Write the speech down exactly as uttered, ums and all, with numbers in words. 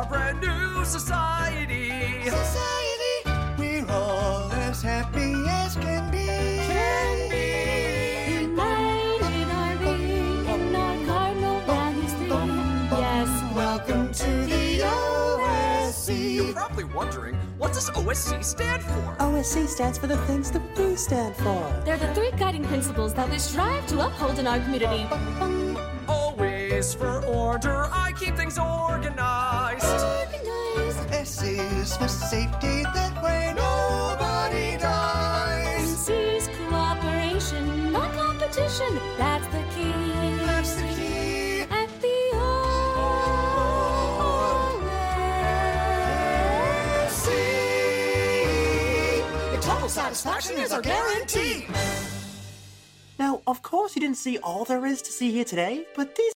our brand new society. Society, we're all as happy as can be. Can be. United are we in our cardinal values three. Yes, Welcome to the O S C. You're probably wondering, what does O S C stand for? O S C stands for the things that we stand for. they're the three guiding principles that we strive to uphold in our community. Always for order, I keep things organized. Organized. S is for safety, that way nobody dies. C's cooperation, not competition. That's the key. That's the key. At the O S C. Total satisfaction is our guarantee. Now, of course, you didn't see all there is to see here today, but these